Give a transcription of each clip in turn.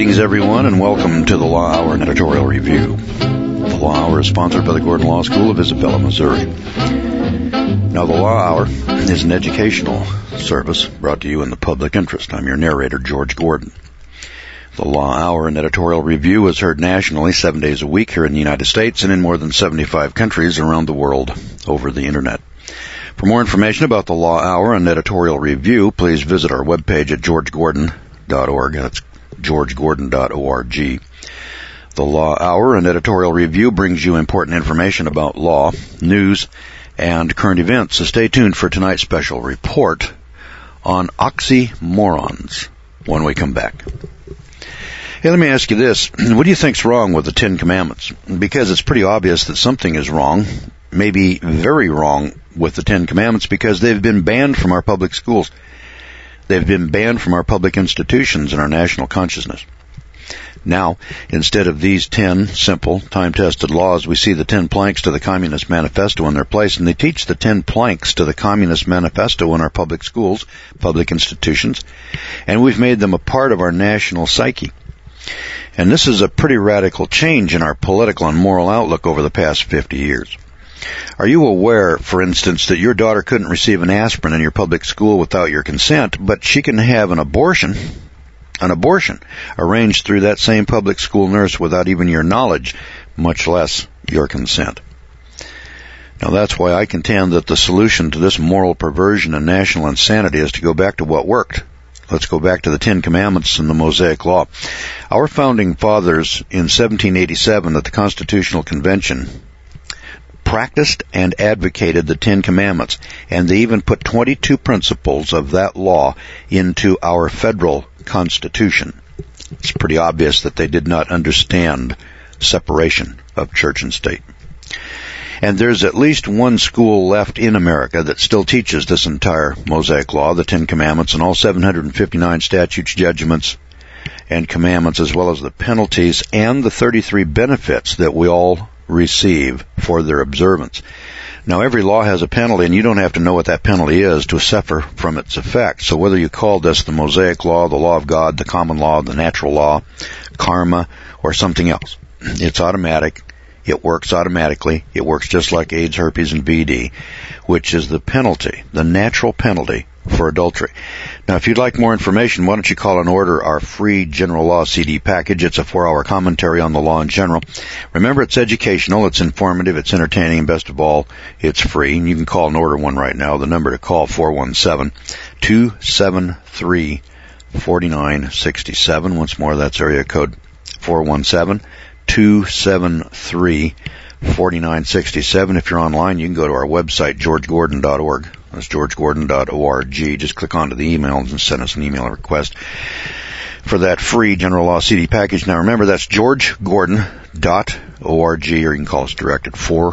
Greetings, everyone, and welcome to the Law Hour and Editorial Review. The Law Hour is sponsored by the Gordon Law School of Isabella, Missouri. Now, the Law Hour is an educational service brought to you in the public interest. I'm your narrator, George Gordon. The Law Hour and Editorial Review is heard nationally 7 days a week here in the United States and in more than 75 countries around the world over the Internet. For more information about the Law Hour and Editorial Review, please visit our webpage at georgegordon.org. That's georgegordon.org. The Law Hour and Editorial Review brings you important information about law, news, and current events. So stay tuned for tonight's special report on oxymorons when we come back. Hey, let me ask you this. What do you think's wrong with the Ten Commandments? Because it's pretty obvious that something is wrong, maybe very wrong, with the Ten Commandments because they've been banned from our public schools. They've been banned from our public institutions and our national consciousness. Now, instead of these 10 simple, time-tested laws, we see the 10 planks to the Communist Manifesto in their place, and they teach the 10 planks to the Communist Manifesto in our public schools, public institutions, and we've made them a part of our national psyche. And this is a pretty radical change in our political and moral outlook over the past 50 years. Are you aware, for instance, that your daughter couldn't receive an aspirin in your public school without your consent, but she can have an abortion arranged through that same public school nurse without even your knowledge, much less your consent? Now, that's why I contend that the solution to this moral perversion and national insanity is to go back to what worked. Let's go back to the Ten Commandments and the Mosaic Law. Our founding fathers in 1787 at the Constitutional Convention practiced and advocated the Ten Commandments, and they even put 22 principles of that law into our federal Constitution. It's pretty obvious that they did not understand separation of church and state. And there's at least one school left in America that still teaches this entire Mosaic Law, the Ten Commandments, and all 759 statutes, judgments, and commandments, as well as the penalties and the 33 benefits that we all receive for their observance. Now, every law has a penalty, and you don't have to know what that penalty is to suffer from its effects. So whether you call this the Mosaic Law, the Law of God, the Common Law, the Natural Law, karma, or something else, it's automatic. It works automatically. It works just like AIDS, herpes, and VD, which is the penalty, the natural penalty for adultery. Now, if you'd like more information, why don't you call and order our free General Law CD package. It's a 4-hour commentary on the law in general. Remember, it's educational, it's informative, it's entertaining, and best of all, it's free. And you can call and order one right now. The number to call, 417-273-4967. Once more, that's area code 417-273-4967. If you're online, you can go to our website, georgegordon.org. That's georgegordon.org. Just click onto the emails and send us an email request for that free General Law CD package. Now remember, that's georgegordon.org, or you can call us direct at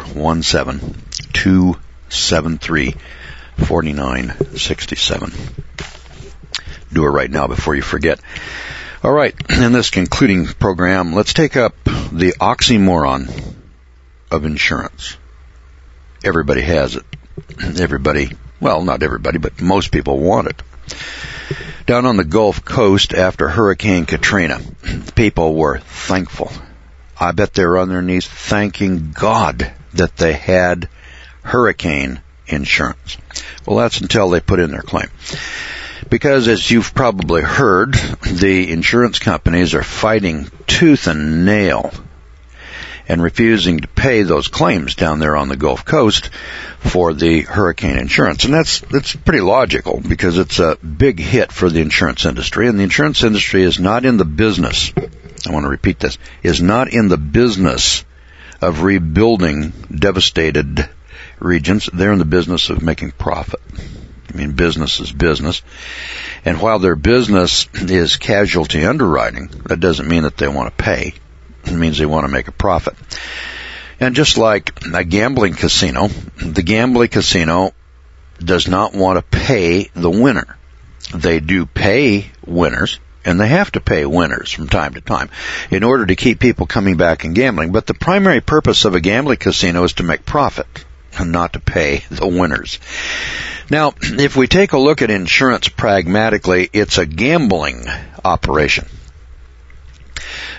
417-273-4967. Do it right now before you forget. All right, in this concluding program, let's take up the oxymoron of insurance. Everybody has it. Everybody, well, not everybody, but most people want it. Down on the Gulf Coast after Hurricane Katrina, people were thankful. I bet they were on their knees thanking God that they had hurricane insurance. Well, that's until they put in their claim. Because, as you've probably heard, the insurance companies are fighting tooth and nail and refusing to pay those claims down there on the Gulf Coast for the hurricane insurance. And that's pretty logical, because it's a big hit for the insurance industry. And the insurance industry is not in the business, I want to repeat this, is not in the business of rebuilding devastated regions. They're in the business of making profit. I mean, business is business. And while their business is casualty underwriting, that doesn't mean that they want to pay. It means they want to make a profit. And just like a gambling casino, the gambling casino does not want to pay the winner. They do pay winners, and they have to pay winners from time to time in order to keep people coming back and gambling. But the primary purpose of a gambling casino is to make profit and not to pay the winners. Now, if we take a look at insurance pragmatically, it's a gambling operation.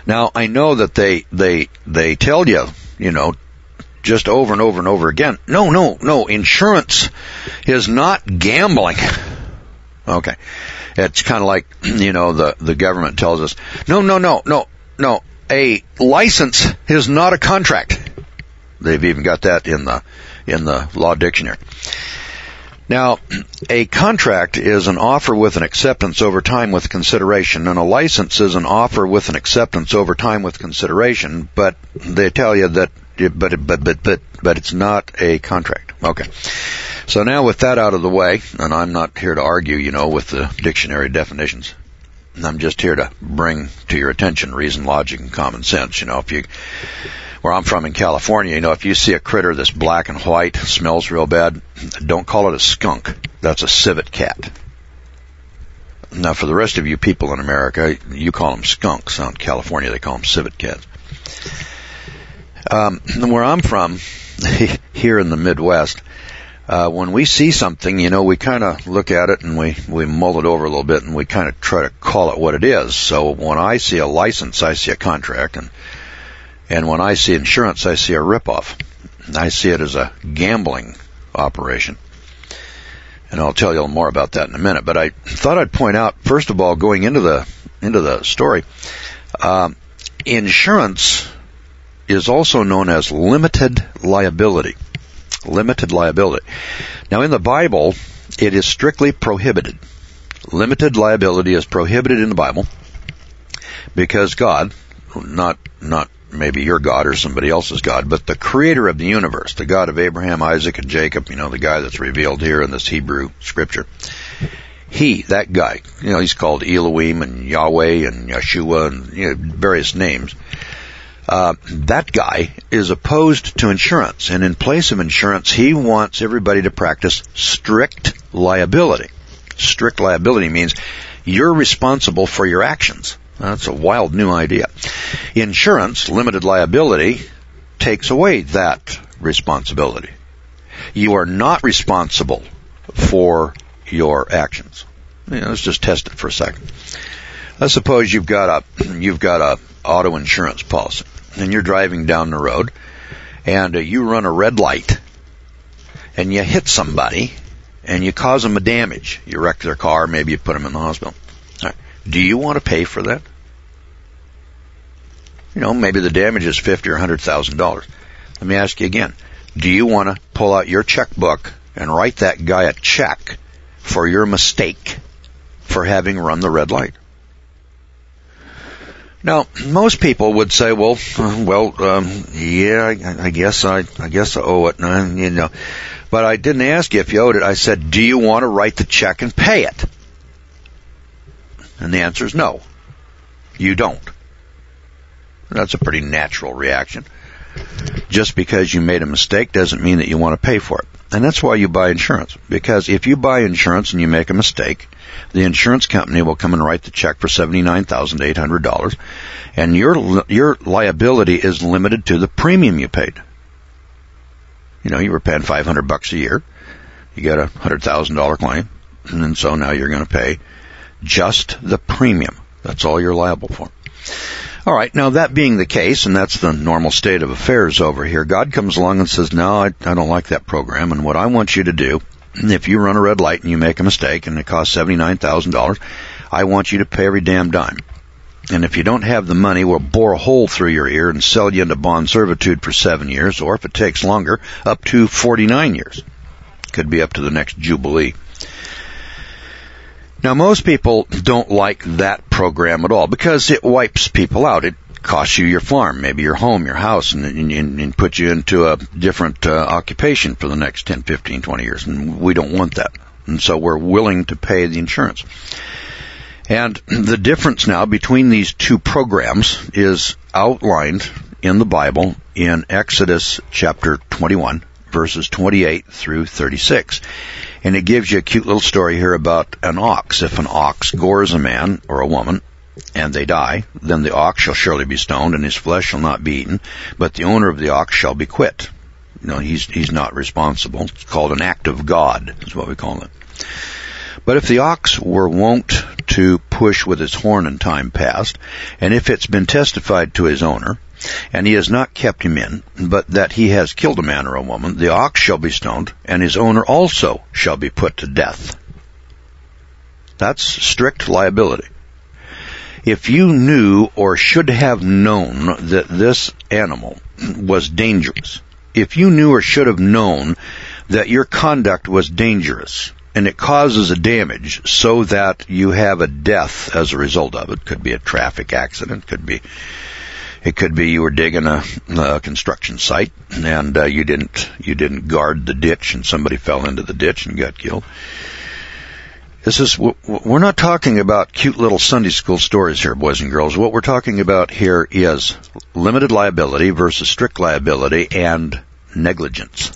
Now, I know that they tell you, just over and over and over again, no, insurance is not gambling. Okay. It's kind of like, the government tells us, no, a license is not a contract. They've even got that in the law dictionary. Now, a contract is an offer with an acceptance over time with consideration, and a license is an offer with an acceptance over time with consideration, but they tell you that, but it's not a contract. Okay. So now with that out of the way, and I'm not here to argue, with the dictionary definitions. I'm just here to bring to your attention reason, logic, and common sense. Where I'm from in California, if you see a critter that's black and white, smells real bad, don't call it a skunk. That's a civet cat. Now, for the rest of you people in America, you call them skunks. Out in California, they call them civet cats. Where I'm from, here in the Midwest, when we see something, we kind of look at it and we mull it over a little bit and we kind of try to call it what it is. So when I see a license, I see a contract, and when I see insurance, I see a ripoff. I see it as a gambling operation. And I'll tell you more about that in a minute. But I thought I'd point out, first of all, going into the story, insurance is also known as limited liability. Limited liability. Now, in the Bible, it is strictly prohibited. Limited liability is prohibited in the Bible because God, not maybe your God or somebody else's God, but the creator of the universe, the God of Abraham, Isaac, and Jacob, the guy that's revealed here in this Hebrew scripture. That guy, he's called Elohim and Yahweh and Yeshua and various names. That guy is opposed to insurance, and in place of insurance, he wants everybody to practice strict liability. Strict liability means you're responsible for your actions. That's a wild new idea. Insurance, limited liability, takes away that responsibility. You are not responsible for your actions. Let's just test it for a second. Let's suppose you've got a auto insurance policy, and you're driving down the road, and you run a red light, and you hit somebody, and you cause them a damage. You wreck their car, maybe you put them in the hospital. All right. Do you want to pay for that? Maybe the damage is $50,000 or $100,000. Let me ask you again. Do you want to pull out your checkbook and write that guy a check for your mistake for having run the red light? Now, most people would say, yeah, I guess I owe it, But I didn't ask you if you owed it. I said, do you want to write the check and pay it? And the answer is no. You don't. That's a pretty natural reaction. Just because you made a mistake doesn't mean that you want to pay for it. And that's why you buy insurance. Because if you buy insurance and you make a mistake, the insurance company will come and write the check for $79,800, and your liability is limited to the premium you paid. You were paying $500 a year. You got a $100,000 claim, and so now you're going to pay just the premium. That's all you're liable for. All right, now that being the case, and that's the normal state of affairs over here, God comes along and says, no, I don't like that program, and what I want you to do, if you run a red light and you make a mistake and it costs $79,000, I want you to pay every damn dime. And if you don't have the money, we'll bore a hole through your ear and sell you into bond servitude for 7 years, or if it takes longer, up to 49 years. Could be up to the next Jubilee. Now, most people don't like that program at all because it wipes people out. It costs you your farm, maybe your home, your house, and puts you into a different occupation for the next 10, 15, 20 years. And we don't want that. And so we're willing to pay the insurance. And the difference now between these two programs is outlined in the Bible in Exodus chapter 21, verses 28 through 36. And it gives you a cute little story here about an ox. If an ox gores a man or a woman and they die, then the ox shall surely be stoned and his flesh shall not be eaten, but the owner of the ox shall be quit. He's not responsible. It's called an act of God, is what we call it. But if the ox were wont to push with his horn in time past, and if it's been testified to his owner, and he has not kept him in, but that he has killed a man or a woman, the ox shall be stoned, and his owner also shall be put to death. That's strict liability. If you knew or should have known that this animal was dangerous, if you knew or should have known that your conduct was dangerous, and it causes a damage so that you have a death as a result of it, could be a traffic accident, it could be you were digging a construction site and you didn't guard the ditch and somebody fell into the ditch and got killed. We're not talking about cute little Sunday school stories here, boys and girls. What we're talking about here is limited liability versus strict liability and negligence.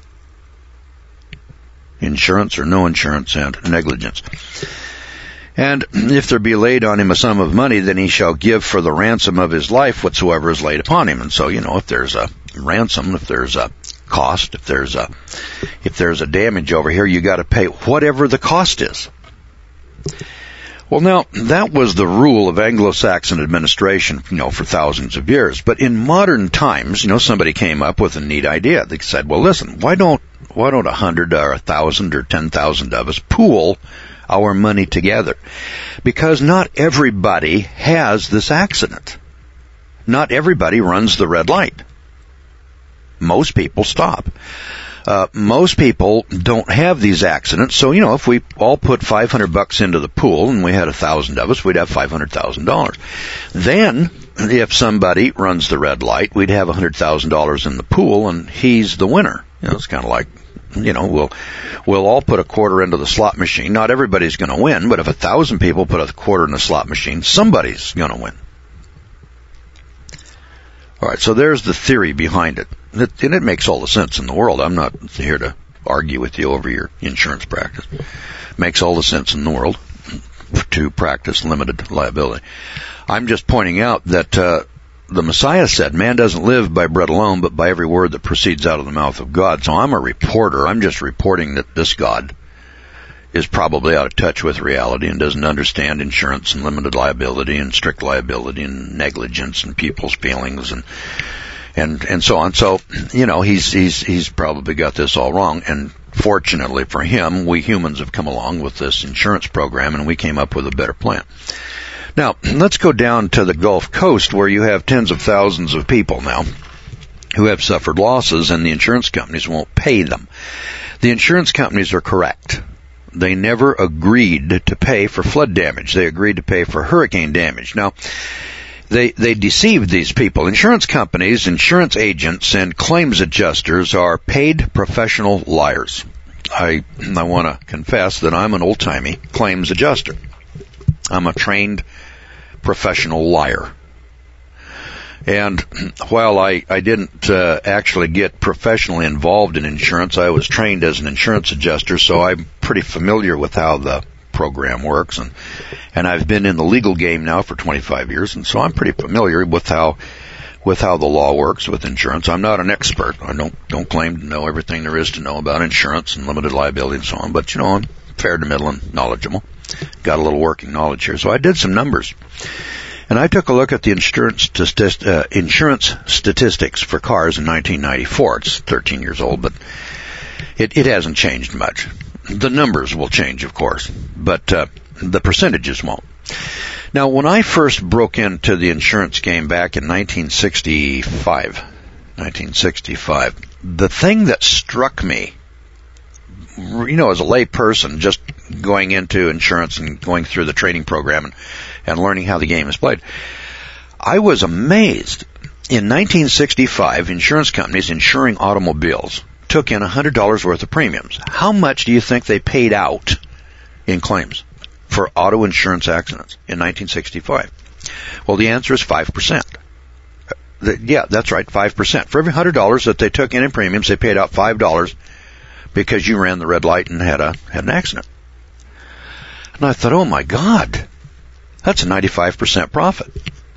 Insurance or no insurance and negligence. And if there be laid on him a sum of money, then he shall give for the ransom of his life whatsoever is laid upon him. And so, if there's a ransom, if there's a cost, if there's a damage over here, you got to pay whatever the cost is. Well, now, that was the rule of Anglo-Saxon administration, for thousands of years. But in modern times, somebody came up with a neat idea. They said, well, listen, why don't 100 or 1,000 or 10,000 of us pool our money together? Because not everybody has this accident. Not everybody runs the red light. Most people stop. Most people don't have these accidents. So, if we all put $500 into the pool and we had 1,000 of us, we'd have $500,000. Then, if somebody runs the red light, we'd have $100,000 in the pool and he's the winner. It's kind of like, we'll all put a quarter into the slot machine. Not everybody's going to win, but if 1,000 people put a quarter in the slot machine, somebody's going to win. All right, so there's the theory behind it. And it makes all the sense in the world. I'm not here to argue with you over your insurance practice. It makes all the sense in the world to practice limited liability. I'm just pointing out that the Messiah said, man doesn't live by bread alone, but by every word that proceeds out of the mouth of God. So I'm a reporter. I'm just reporting that this God is probably out of touch with reality and doesn't understand insurance and limited liability and strict liability and negligence and people's feelings and so on. So, he's probably got this all wrong. And fortunately for him, we humans have come along with this insurance program and we came up with a better plan. Now, let's go down to the Gulf Coast where you have tens of thousands of people now who have suffered losses and the insurance companies won't pay them. The insurance companies are correct. They never agreed to pay for flood damage. They agreed to pay for hurricane damage. Now, they deceived these people. Insurance companies, insurance agents, and claims adjusters are paid professional liars. I want to confess that I'm an old-timey claims adjuster. I'm a trained professional liar. And while I didn't actually get professionally involved in insurance, I was trained as an insurance adjuster, so I'm pretty familiar with how the program works, and I've been in the legal game now for 25 years, and so I'm pretty familiar with how the law works with insurance. I'm not an expert. I don't claim to know everything there is to know about insurance and limited liability and so on, but I'm fair to middle and knowledgeable. Got a little working knowledge here. So I did some numbers. And I took a look at the insurance statistics for cars in 1994. It's 13 years old, but it hasn't changed much. The numbers will change, of course, but the percentages won't. Now, when I first broke into the insurance game back in 1965, the thing that struck me, as a lay person, just going into insurance and going through the training program and learning how the game is played, I was amazed. In 1965, insurance companies insuring automobiles took in $100 worth of premiums. How much do you think they paid out in claims for auto insurance accidents in 1965? Well, the answer is 5%. Yeah, that's right, 5%. For every $100 that they took in premiums, they paid out $5 because you ran the red light and had an accident. And I thought, oh my God, that's a 95% profit.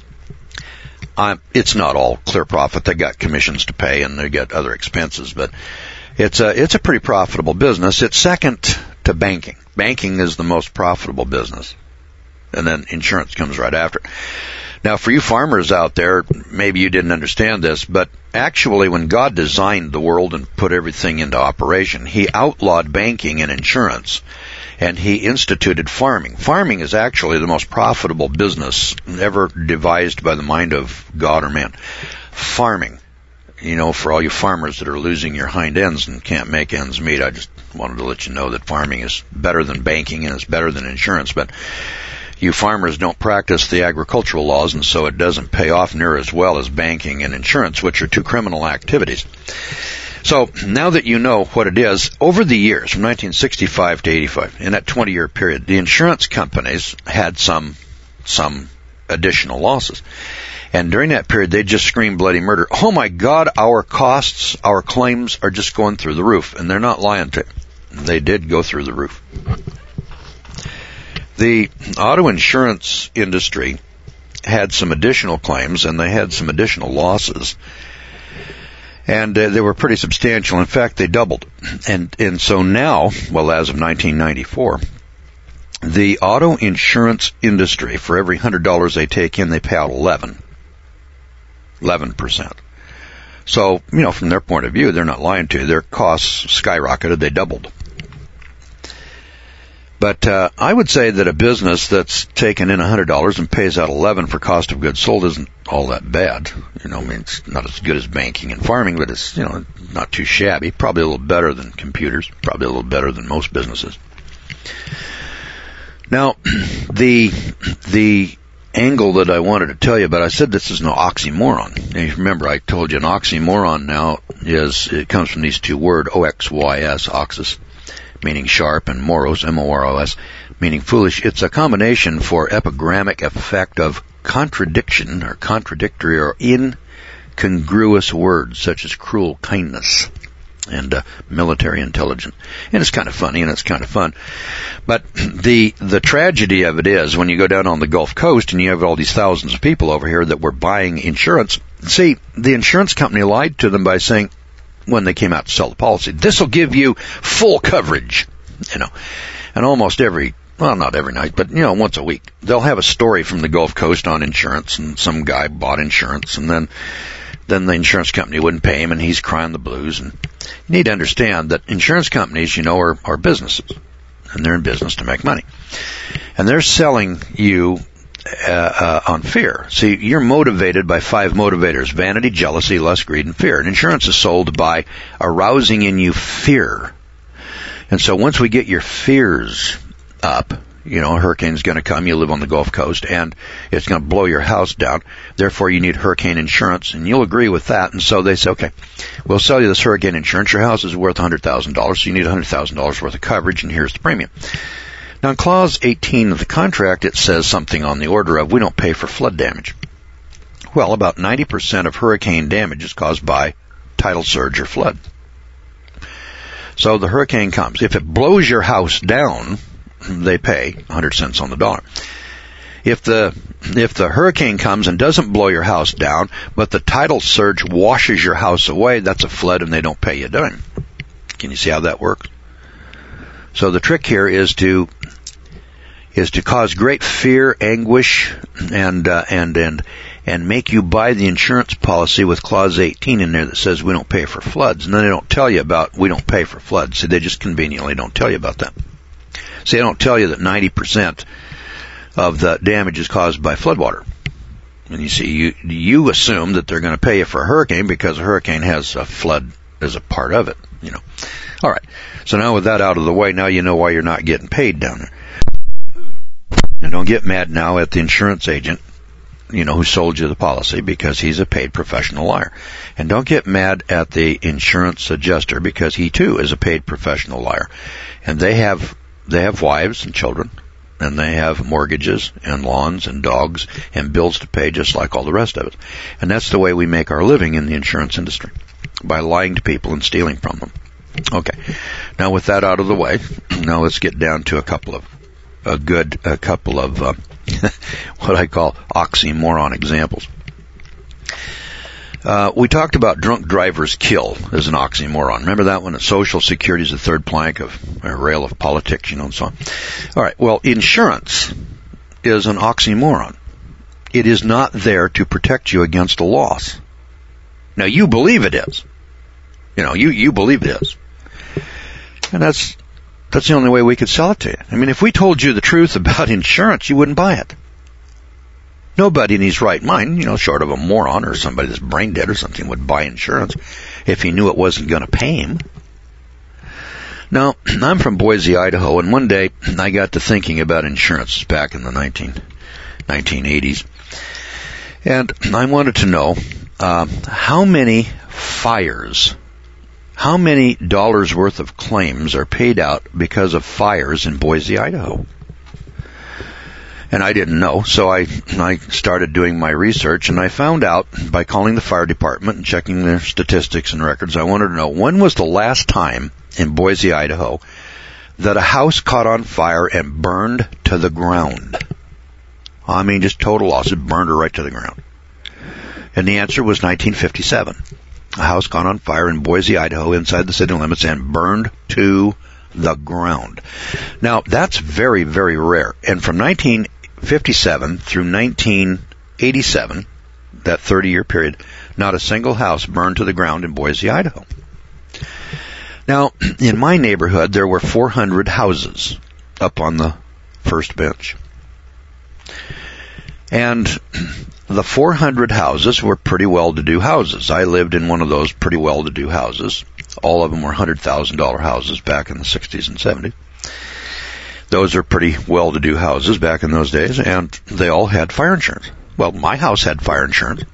It's not all clear profit. They got commissions to pay and they got other expenses, but it's a pretty profitable business. It's second to banking. Banking is the most profitable business. and then insurance comes right after. Now, for you farmers out there, maybe you didn't understand this, but actually when God designed the world and put everything into operation, He outlawed banking and insurance, and He instituted farming. Farming is actually the most profitable business ever devised by the mind of God or man. Farming. You know, for all you farmers that are losing your hind ends and can't make ends meet, I just wanted to let you know that farming is better than banking and it's better than insurance, but you farmers don't practice the agricultural laws, and so it doesn't pay off near as well as banking and insurance, which are two criminal activities. So now that you know what it is, over the years, from 1965 to 85, in that 20-year period, the insurance companies had some additional losses. And during that period, they just screamed bloody murder. Oh my God, our costs, our claims are just going through the roof. And they're not lying to you. They did go through the roof. The auto insurance industry had some additional claims, and they had some additional losses. And they were pretty substantial. In fact, they doubled. And so now, well, as of 1994, the auto insurance industry, for every $100 they take in, they pay out 11%. So, you know, from their point of view, they're not lying to you. Their costs skyrocketed. They doubled. But I would say that a business that's taken in $100 and pays out 11 for cost of goods sold isn't all that bad. You know, I mean, it's not as good as banking and farming, but it's, you know, not too shabby. Probably a little better than computers. Probably a little better than most businesses. Now, the angle that I wanted to tell you about, I said this is no oxymoron. And you remember, I told you an oxymoron now it comes from these two words, O-X-Y-S, oxys, meaning sharp, and moros, M-O-R-O-S, meaning foolish. It's a combination for epigrammic effect of contradiction or contradictory or incongruous words such as cruel kindness and military intelligence. And it's kind of funny and it's kind of fun. But the tragedy of it is when you go down on the Gulf Coast and you have all these thousands of people over here that were buying insurance, see, the insurance company lied to them by saying, when they came out to sell the policy, this will give you full coverage, you know. And almost not every night, but, you know, once a week, they'll have a story from the Gulf Coast on insurance, and some guy bought insurance, and then the insurance company wouldn't pay him, and he's crying the blues. And you need to understand that insurance companies, you know, are businesses, and they're in business to make money. And they're selling you on fear. See, you're motivated by 5 motivators: vanity, jealousy, lust, greed, and fear. And insurance is sold by arousing in you fear. And so once we get your fears up, you know, a hurricane's going to come, you live on the Gulf Coast, and it's going to blow your house down. Therefore, you need hurricane insurance, and you'll agree with that. And so they say, okay, we'll sell you this hurricane insurance. Your house is worth $100,000, so you need $100,000 worth of coverage, and here's the premium. Now, in Clause 18 of the contract, it says something on the order of, we don't pay for flood damage. Well, about 90% of hurricane damage is caused by tidal surge or flood. So the hurricane comes. If it blows your house down, they pay 100 cents on the dollar. If the hurricane comes and doesn't blow your house down, but the tidal surge washes your house away, that's a flood, and they don't pay you a dime. Can you see how that works? So the trick here is to cause great fear, anguish, and make you buy the insurance policy with Clause 18 in there that says we don't pay for floods. And then they don't tell you about we don't pay for floods. See, they just conveniently don't tell you about that. See, they don't tell you that 90% of the damage is caused by floodwater. And you see, you assume that they're going to pay you for a hurricane because a hurricane has a flood as a part of it, you know. All right. So now with that out of the way, now you know why you're not getting paid down there. And don't get mad now at the insurance agent, you know, who sold you the policy, because he's a paid professional liar. And don't get mad at the insurance adjuster, because he too is a paid professional liar. And they have wives and children, and they have mortgages and lawns and dogs and bills to pay just like all the rest of it. And that's the way we make our living in the insurance industry, by lying to people and stealing from them. Okay. Now with that out of the way, now let's get down to a couple of what I call oxymoron examples. We talked about drunk drivers kill as an oxymoron. Remember that one? Social Security is the third plank of a rail of politics, you know, and so on. All right. Well, insurance is an oxymoron. It is not there to protect you against a loss. Now, you believe it is. You believe it is. And that's the only way we could sell it to you. I mean, if we told you the truth about insurance, you wouldn't buy it. Nobody in his right mind, short of a moron or somebody that's brain dead or something, would buy insurance if he knew it wasn't going to pay him. Now, I'm from Boise, Idaho, and one day I got to thinking about insurance back in the 1980s. And I wanted to know how many fires, how many dollars worth of claims are paid out because of fires in Boise, Idaho. And I didn't know, so I started doing my research, and I found out by calling the fire department and checking their statistics and records. I wanted to know, when was the last time in Boise, Idaho, that a house caught on fire and burned to the ground? I mean, just total loss. It burned her right to the ground. And the answer was 1957. A house caught on fire in Boise, Idaho, inside the city limits, and burned to the ground. Now, that's very, very rare. And from 1957 through 1987, that 30-year period, not a single house burned to the ground in Boise, Idaho. Now, in my neighborhood, there were 400 houses up on the first bench. And the 400 houses were pretty well-to-do houses. I lived in one of those pretty well-to-do houses. All of them were $100,000 houses back in the 60s and 70s. Those are pretty well-to-do houses back in those days, and they all had fire insurance. Well, my house had fire insurance.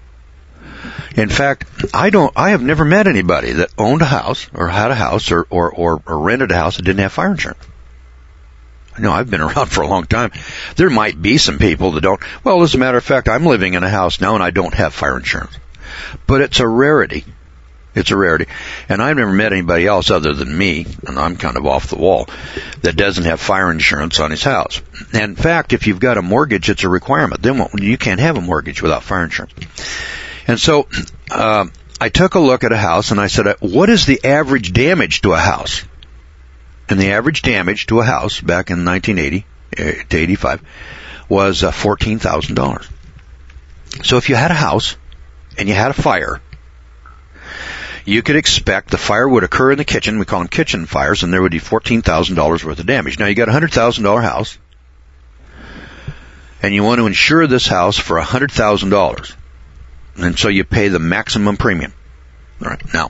In fact, I have never met anybody that owned a house or had a house or rented a house that didn't have fire insurance. No, I've been around for a long time. There might be some people that don't. Well, as a matter of fact, I'm living in a house now and I don't have fire insurance. But it's a rarity. It's a rarity. And I've never met anybody else other than me, and I'm kind of off the wall, that doesn't have fire insurance on his house. And in fact, if you've got a mortgage, it's a requirement. Then you can't have a mortgage without fire insurance. And so I took a look at a house and I said, what is the average damage to a house? And the average damage to a house back in 1980 to 85 was $14,000. So if you had a house and you had a fire, you could expect the fire would occur in the kitchen. We call them kitchen fires, and there would be $14,000 worth of damage. Now, you got a $100,000 house, and you want to insure this house for $100,000. And so you pay the maximum premium. All right. Now,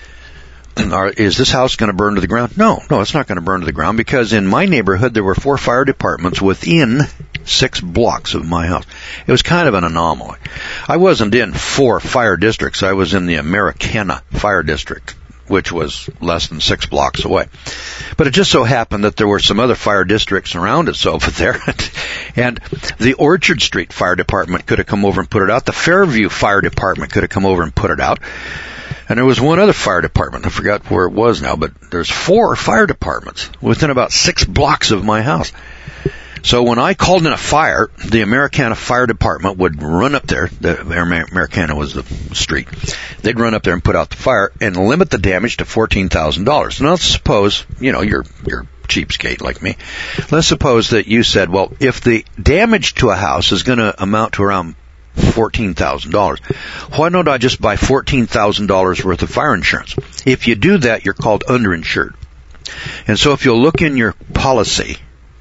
is this house going to burn to the ground? No, it's not going to burn to the ground, because in my neighborhood there were 4 fire departments within 6 blocks of my house. It was kind of an anomaly. I wasn't in 4 fire districts. I was in the Americana Fire District, which was less than 6 blocks away. But it just so happened that there were some other fire districts around us over there. And the Orchard Street Fire Department could have come over and put it out. The Fairview Fire Department could have come over and put it out. And there was one other fire department. I forgot where it was now, but there's 4 fire departments within about 6 blocks of my house. So when I called in a fire, the Americana Fire Department would run up there. Americana was the street. They'd run up there and put out the fire and limit the damage to $14,000. Now let's suppose, you're cheapskate like me. Let's suppose that you said, well, if the damage to a house is going to amount to around $14,000, why don't I just buy $14,000 worth of fire insurance? If you do that, you're called underinsured. And so if you'll look in your policy,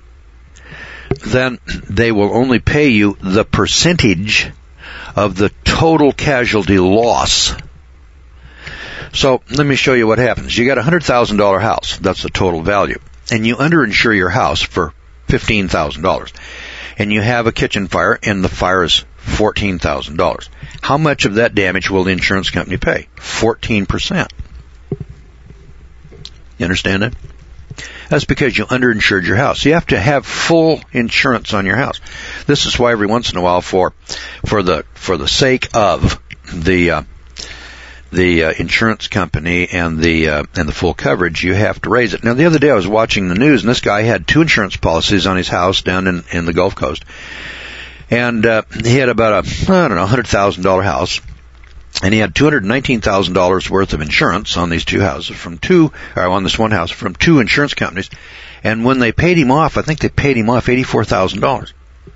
then they will only pay you the percentage of the total casualty loss. So let me show you what happens. You got a $100,000 house. That's the total value. And you underinsure your house for $15,000. And you have a kitchen fire, and the fire is $14,000. How much of that damage will the insurance company pay? 14%. You understand that? That's because you underinsured your house. You have to have full insurance on your house. This is why every once in a while, for the sake of the insurance company and the full coverage, you have to raise it. Now, the other day I was watching the news, and this guy had 2 insurance policies on his house down in the Gulf Coast. And he had about $100,000 house, and he had $219,000 worth of insurance on these 2 houses on this one house from 2 insurance companies. And when they paid him off, I think they paid him off $84,000.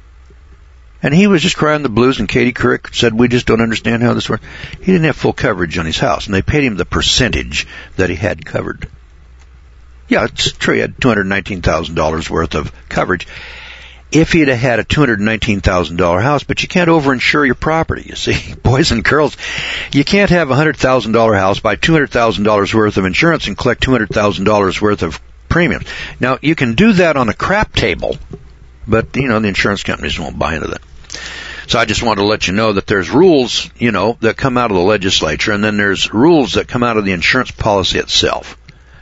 And he was just crying the blues, and Katie Couric said, we just don't understand how this works. He didn't have full coverage on his house, and they paid him the percentage that he had covered. Yeah, it's true, he had $219,000 worth of coverage if he'd have had a $219,000 house, but you can't overinsure your property, you see. Boys and girls, you can't have a $100,000 house, buy $200,000 worth of insurance, and collect $200,000 worth of premiums. Now, you can do that on a crap table, but, the insurance companies won't buy into that. So I just wanted to let you know that there's rules, that come out of the legislature, and then there's rules that come out of the insurance policy itself.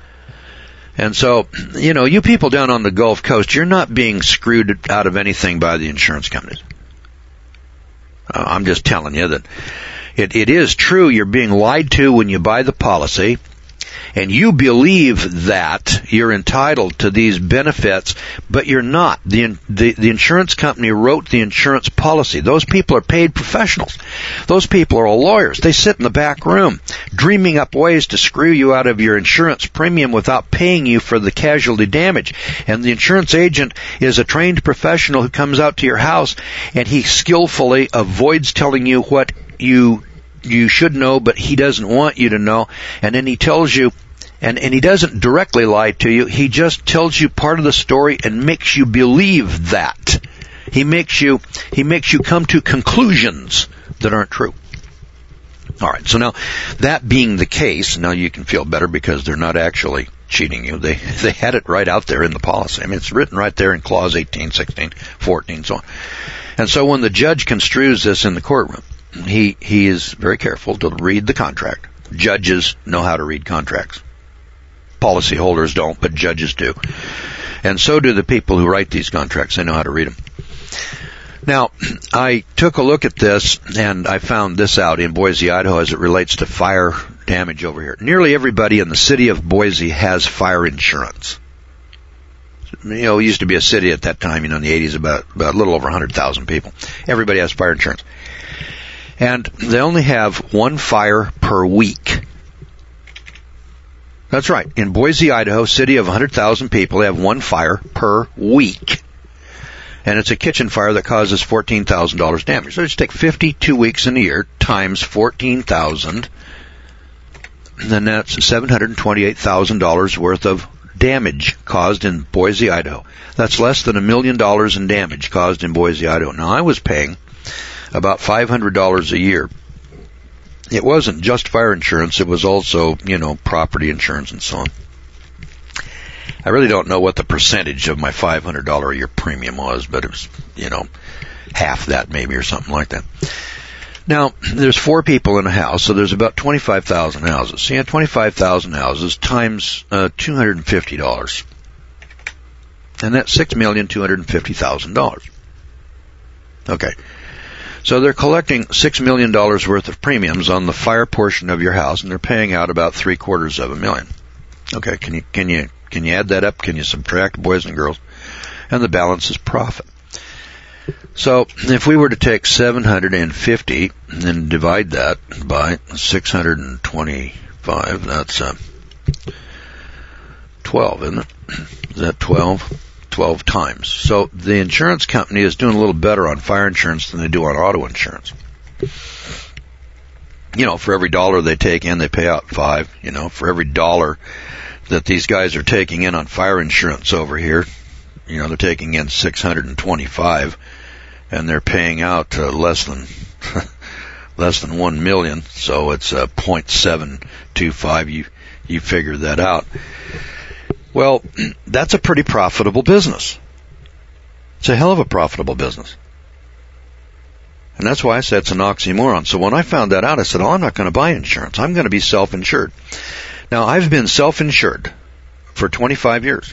And so, you people down on the Gulf Coast, you're not being screwed out of anything by the insurance companies. I'm just telling you that it is true you're being lied to when you buy the policy, and you believe that you're entitled to these benefits, but you're not. The insurance company wrote the insurance policy. Those people are paid professionals. Those people are all lawyers. They sit in the back room dreaming up ways to screw you out of your insurance premium without paying you for the casualty damage. And the insurance agent is a trained professional who comes out to your house, and he skillfully avoids telling you what you should know, but he doesn't want you to know. And then he tells you, and he doesn't directly lie to you, he just tells you part of the story and makes you believe that. He makes you come to conclusions that aren't true. All right, so now, that being the case, now you can feel better because they're not actually cheating you. They had it right out there in the policy. I mean, it's written right there in Clause 18, 16, 14, so on. And so when the judge construes this in the courtroom, he is very careful to read the contract. Judges know how to read contracts. Policyholders don't, but judges do. And so do the people who write these contracts. They know how to read them. Now, I took a look at this, and I found this out in Boise, Idaho, as it relates to fire damage over here. Nearly everybody in the city of Boise has fire insurance. It used to be a city at that time, in the 80s, about a little over 100,000 people. Everybody has fire insurance. And they only have one fire per week. That's right. In Boise, Idaho, city of 100,000 people, they have one fire per week. And it's a kitchen fire that causes $14,000 damage. So just take 52 weeks in a year times 14,000, and then that's $728,000 worth of damage caused in Boise, Idaho. That's less than $1 million in damage caused in Boise, Idaho. Now, I was paying about $500 a year. It wasn't just fire insurance, it was also, property insurance and so on. I really don't know what the percentage of my $500 a year premium was, but it was, half that maybe or something like that. Now, there's 4 people in a house, so there's about 25,000 houses. So you have 25,000 houses times $250. And that's $6,250,000. Okay. So they're collecting $6 million worth of premiums on the fire portion of your house, and they're paying out about $750,000. Okay, can you add that up? Can you subtract, boys and girls? And the balance is profit. So if we were to take 750 and divide that by 625, that's 12, isn't it? Is that 12? 12 times. So the insurance company is doing a little better on fire insurance than they do on auto insurance. For every dollar they take in, they pay out 5. For every dollar that these guys are taking in on fire insurance over here, they're taking in 625, and they're paying out less than $1 million. So it's 0.725. You figure that out. Well, that's a pretty profitable business. It's a hell of a profitable business. And that's why I said it's an oxymoron. So when I found that out, I said, I'm not going to buy insurance. I'm going to be self-insured. Now, I've been self-insured for 25 years.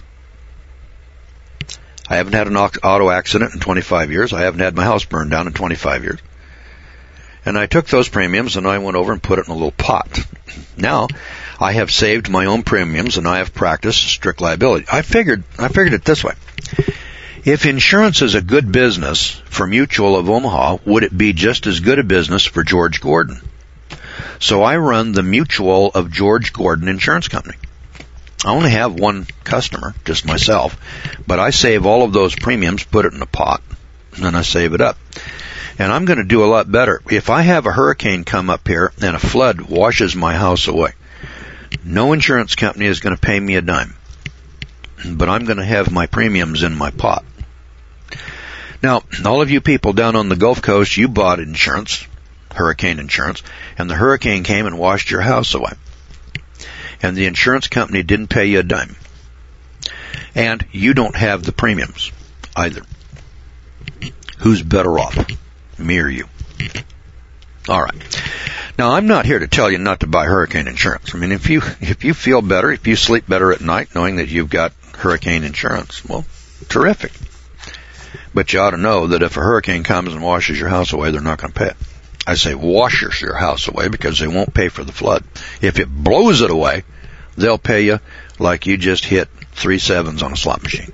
I haven't had an auto accident in 25 years. I haven't had my house burned down in 25 years. And I took those premiums and I went over and put it in a little pot. Now, I have saved my own premiums and I have practiced strict liability. I figured it this way. If insurance is a good business for Mutual of Omaha, would it be just as good a business for George Gordon? So I run the Mutual of George Gordon Insurance Company. I only have one customer, just myself, but I save all of those premiums, put it in a pot, and I save it up. And I'm going to do a lot better. If I have a hurricane come up here and a flood washes my house away, no insurance company is going to pay me a dime. But I'm going to have my premiums in my pot. Now, all of you people down on the Gulf Coast, you bought insurance, hurricane insurance, and the hurricane came and washed your house away. And the insurance company didn't pay you a dime. And you don't have the premiums either. Who's better off, me or you? All right. Now, I'm not here to tell you not to buy hurricane insurance. I mean, if you feel better, if you sleep better at night knowing that you've got hurricane insurance, well, terrific. But you ought to know that if a hurricane comes and washes your house away, they're not going to pay it. I say washes your house away because they won't pay for the flood. If it blows it away, they'll pay you like you just hit 3 sevens on a slot machine.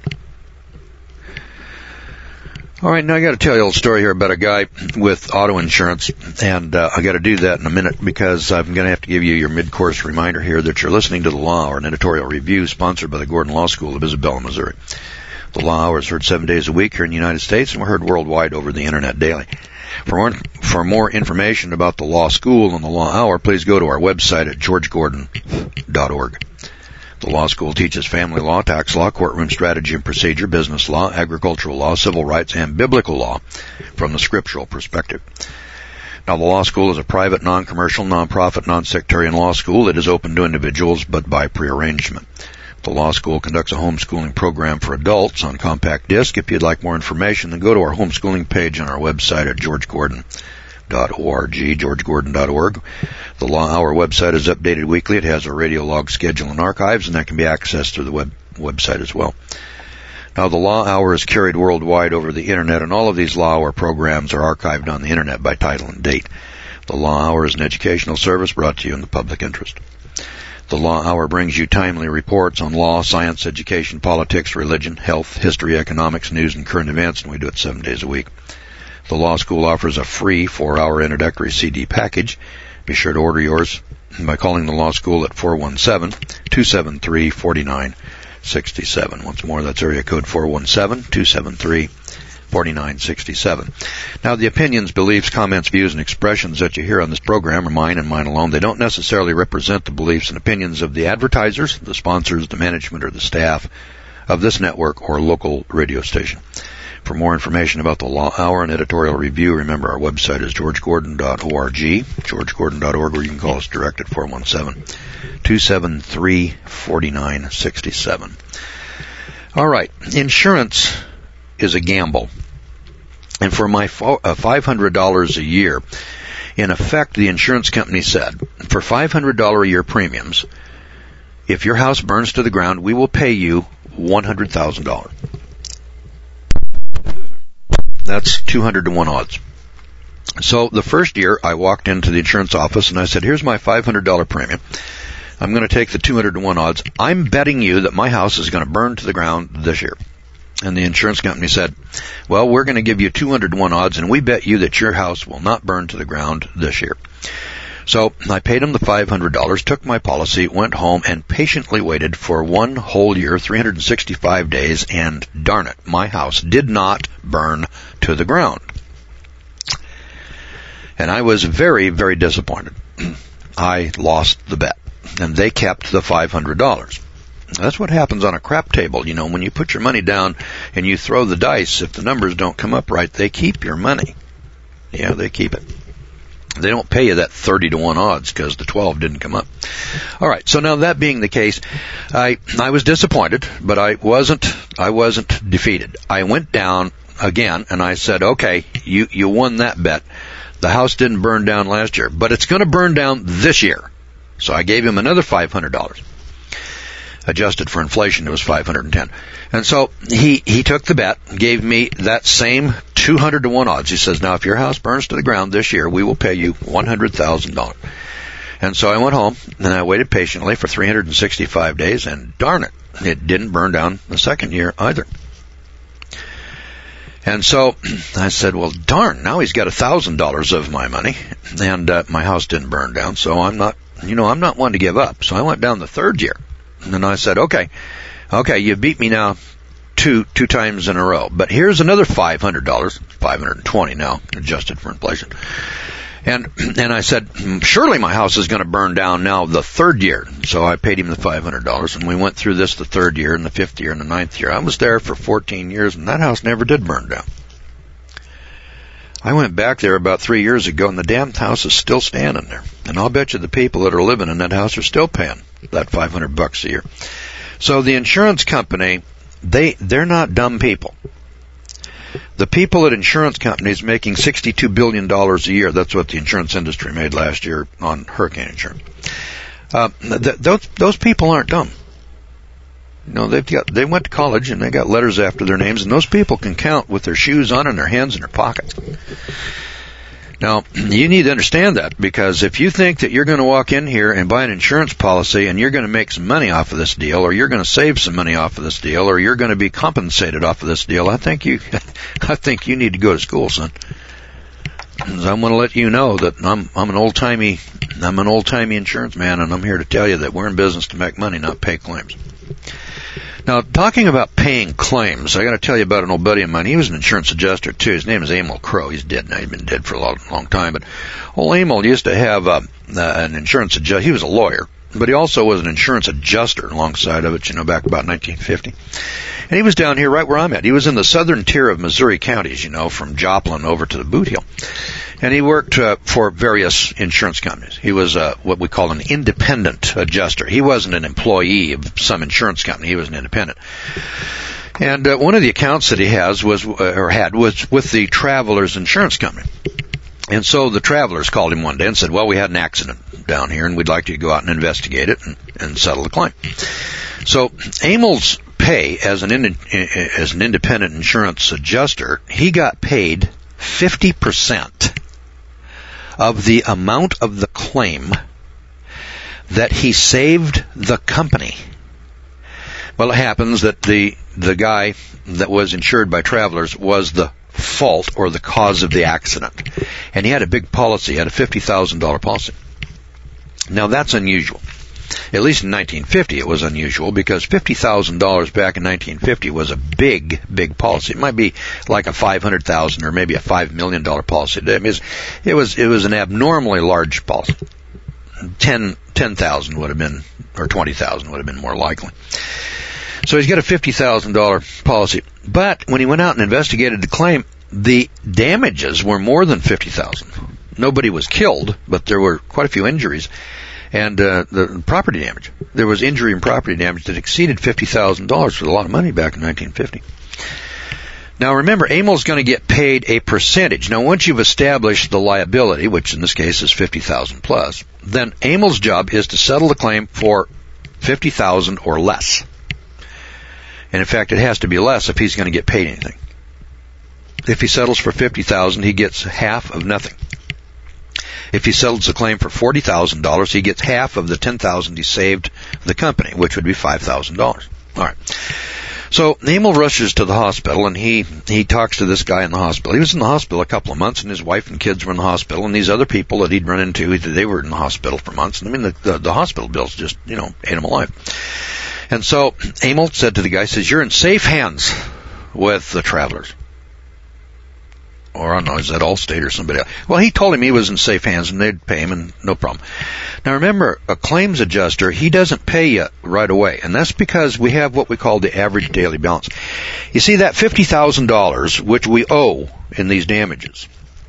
All right, now I got to tell you a little story here about a guy with auto insurance, and I got to do that in a minute because I'm going to have to give you your mid-course reminder here that you're listening to The Law Hour, an editorial review sponsored by the Gordon Law School of Isabella, Missouri. The Law Hour is heard 7 days a week here in the United States, and we're heard worldwide over the Internet daily. For more information about the Law School and the Law Hour, please go to our website at georgegordon.org. The law school teaches family law, tax law, courtroom strategy and procedure, business law, agricultural law, civil rights, and biblical law from the scriptural perspective. Now, the law school is a private, non-commercial, non-profit, non-sectarian law school. It is open to individuals, but by prearrangement. The law school conducts a homeschooling program for adults on compact disc. If you'd like more information, then go to our homeschooling page on our website at georgegordon.org, georgegordon.org. The Law Hour website is updated weekly. It has a radio log schedule and archives, and that can be accessed through the website as well. Now, the Law Hour is carried worldwide over the Internet, and all of these Law Hour programs are archived on the Internet by title and date. The Law Hour is an educational service brought to you in the public interest. The Law Hour brings you timely reports on law, science, education, politics, religion, health, history, economics, news, and current events, and we do it 7 days a week. The Law School offers a free 4-hour introductory CD package. Be sure to order yours by calling the Law School at 417-273-4967. Once more, that's area code 417-273-4967. Now, the opinions, beliefs, comments, views, and expressions that you hear on this program are mine and mine alone. They don't necessarily represent the beliefs and opinions of the advertisers, the sponsors, the management, or the staff of this network or local radio station. For more information about the Law Hour and editorial review, remember our website is georgegordon.org, georgegordon.org, or you can call us direct at 417-273-4967. All right, insurance is a gamble. And for my $500 a year, in effect, the insurance company said, for $500 a year premiums, if your house burns to the ground, we will pay you $100,000. That's 200 to 1 odds. So the first year, I walked into the insurance office and I said, here's my $500 premium. I'm going to take the 200 to 1 odds. I'm betting you that my house is going to burn to the ground this year. And the insurance company said, well, we're going to give you 200 to 1 odds, and we bet you that your house will not burn to the ground this year. So I paid him the $500, took my policy, went home, and patiently waited for 1 whole year, 365 days, and darn it, my house did not burn to the ground. And I was very, very disappointed. I lost the bet, and they kept the $500. That's what happens on a crap table. You know, when you put your money down and you throw the dice, if the numbers don't come up right, they keep your money. Yeah, they keep it. They don't pay you that 30 to 1 odds because the 12 didn't come up. All right, so now that being the case, I was disappointed, but I wasn't defeated. I went down again and I said, okay, you won that bet. The house didn't burn down last year, but it's going to burn down this year. So I gave him another $500. Adjusted for inflation, it was $510. And so he took the bet, gave me that same 200 to 1 odds. He says, now if your house burns to the ground this year, we will pay you $100,000. And so I went home and I waited patiently for 365 days, and darn it, it didn't burn down the second year either. And so I said, well, darn, now he's got $1,000 of my money, and my house didn't burn down, so I'm not one to give up. So I went down the third year. And then I said, okay, you beat me now two times in a row. But here's another $500, $520 now, adjusted for inflation. And I said, surely my house is going to burn down now the third year. So I paid him the $500, and we went through this the third year and the fifth year and the ninth year. I was there for 14 years, and that house never did burn down. I went back there about 3 years ago, and the damn house is still standing there. And I'll bet you the people that are living in that house are still paying that $500 a year. So the insurance company, they're not dumb people. The people at insurance companies making $62 billion a year, that's what the insurance industry made last year on hurricane insurance. Those people aren't dumb. You know, they went to college and they got letters after their names, and those people can count with their shoes on and their hands in their pockets. Now, you need to understand that, because if you think that you're going to walk in here and buy an insurance policy and you're going to make some money off of this deal, or you're going to save some money off of this deal, or you're going to be compensated off of this deal, I think you need to go to school, son. I'm going to let you know that I'm an old-timey insurance man, and I'm here to tell you that we're in business to make money, not pay claims. Now, talking about paying claims, I got to tell you about an old buddy of mine. He was an insurance adjuster too. His name is Emil Crow. He's dead now. He's been dead for a long time. But old Emil used to have an insurance adjuster. He was a lawyer, but he also was an insurance adjuster alongside of it, back about 1950. And he was down here right where I'm at. He was in the southern tier of Missouri counties, from Joplin over to the Boot Heel. And he worked for various insurance companies. He was what we call an independent adjuster. He wasn't an employee of some insurance company. He was an independent. And one of the accounts that he had was with the Travelers Insurance Company. And so the Travelers called him one day and said, well, we had an accident down here, and we'd like you to go out and investigate it and settle the claim. So Emil's pay as an independent insurance adjuster, he got paid 50% of the amount of the claim that he saved the company. Well, it happens that the guy that was insured by Travelers was the fault or the cause of the accident. And he had a big policy, he had a $50,000 policy. Now that's unusual. At least in 1950 it was unusual, because $50,000 back in 1950 was a big policy. It might be like a $500,000 or maybe a $5 million policy. It was an abnormally large policy. 10,000 would have been, or 20,000 would have been more likely. So he's got a $50,000 policy. But when he went out and investigated the claim, the damages were more than $50,000. Nobody was killed, but there were quite a few injuries. And the property damage. There was injury and property damage that exceeded $50,000, which was a lot of money back in 1950. Now remember, Emil's going to get paid a percentage. Now once you've established the liability, which in this case is $50,000 plus, then Emil's job is to settle the claim for $50,000 or less. And in fact, it has to be less if he's going to get paid anything. If he settles for $50,000, he gets half of nothing. If he settles the claim for $40,000, he gets half of the $10,000 he saved the company, which would be $5,000. All right. So Emil rushes to the hospital, and he talks to this guy in the hospital. He was in the hospital a couple of months, and his wife and kids were in the hospital, and these other people that he'd run into, they were in the hospital for months. I mean, the hospital bills just, ate him alive. And so Emil said to the guy, says, you're in safe hands with the Travelers. Or I don't know, is that Allstate or somebody else? Well, he told him he was in safe hands and they'd pay him and no problem. Now remember, a claims adjuster, he doesn't pay you right away. And that's because we have what we call the average daily balance. You see that $50,000, which we owe in these damages,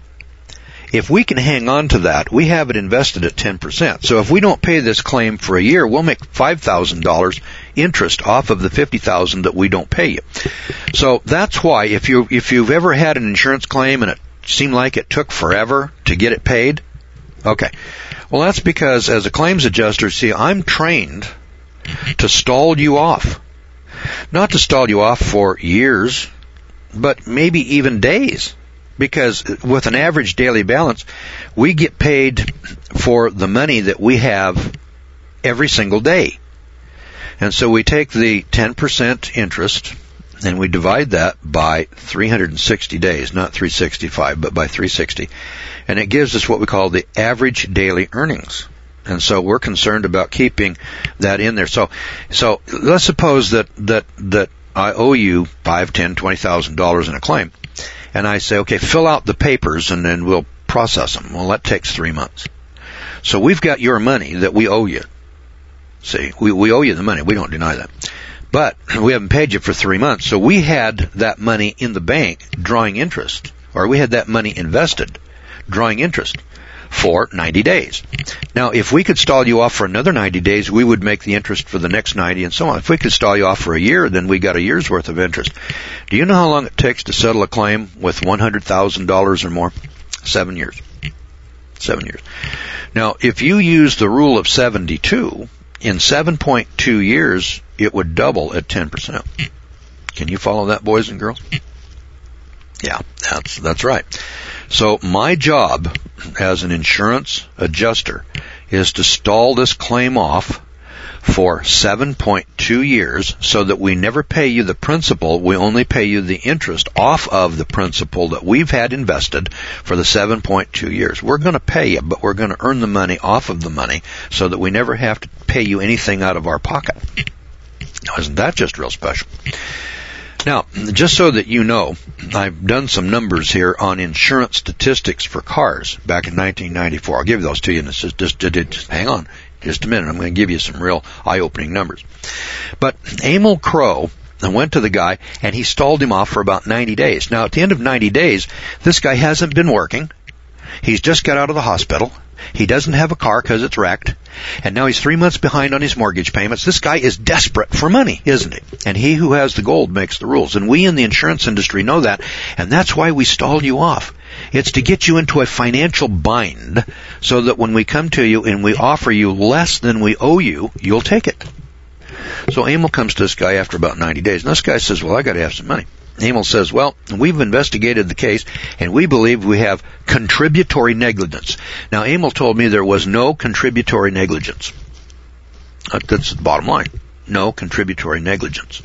if we can hang on to that, we have it invested at 10%. So if we don't pay this claim for a year, we'll make $5,000 interest off of the $50,000 that we don't pay you. So that's why if you've ever had an insurance claim and it seemed like it took forever to get it paid, okay. Well, that's because as a claims adjuster, see, I'm trained to stall you off. Not to stall you off for years, but maybe even days. Because with an average daily balance, we get paid for the money that we have every single day. And so we take the 10% interest and we divide that by 360 days, not 365, but by 360. And it gives us what we call the average daily earnings. And so we're concerned about keeping that in there. So let's suppose that I owe you $5,000, $10,000, $20,000 in a claim. And I say, okay, fill out the papers and then we'll process them. Well, that takes 3 months. So we've got your money that we owe you. See, we owe you the money. We don't deny that. But we haven't paid you for 3 months. So we had that money in the bank drawing interest, or we had that money invested drawing interest for 90 days. Now, if we could stall you off for another 90 days, we would make the interest for the next 90 and so on. If we could stall you off for a year, then we got a year's worth of interest. Do you know how long it takes to settle a claim with $100,000 or more? 7 years. 7 years. Now, if you use the rule of 72, in 7.2 years, it would double at 10%. Can you follow that, boys and girls? Yeah, that's right. So my job as an insurance adjuster is to stall this claim off for 7.2 years so that we never pay you the principal. We only pay you the interest off of the principal that we've had invested for the 7.2 years. We're going to pay you, but we're going to earn the money off of the money so that we never have to pay you anything out of our pocket. Now, isn't that just real special? Now, just so that you know, I've done some numbers here on insurance statistics for cars back in 1994. I'll give those to you in just hang on just a minute. I'm going to give you some real eye-opening numbers. But Emil Crow went to the guy, and he stalled him off for about 90 days. Now, at the end of 90 days, this guy hasn't been working. He's just got out of the hospital. He doesn't have a car because it's wrecked. And now he's 3 months behind on his mortgage payments. This guy is desperate for money, isn't he? And he who has the gold makes the rules. And we in the insurance industry know that. And that's why we stall you off. It's to get you into a financial bind so that when we come to you and we offer you less than we owe you, you'll take it. So Emil comes to this guy after about 90 days. And this guy says, well, I got to have some money. Emil says, well, we've investigated the case, and we believe we have contributory negligence. Now, Emil told me there was no contributory negligence. That's the bottom line. No contributory negligence.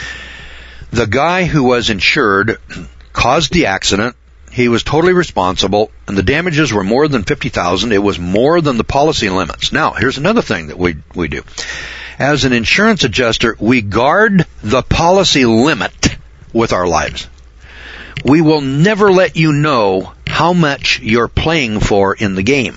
The guy who was insured caused the accident. He was totally responsible, and the damages were more than $50,000. It was more than the policy limits. Now, here's another thing that we do. As an insurance adjuster, we guard the policy limit with our lives. We will never let you know how much you're playing for in the game.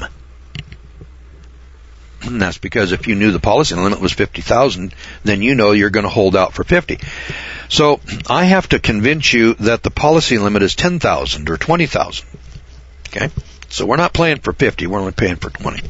And that's because if you knew the policy limit was $50,000, then you know you're going to hold out for $50,000. So I have to convince you that the policy limit is $10,000 or $20,000. Okay? So we're not playing for $50,000, we're only paying for $20,000.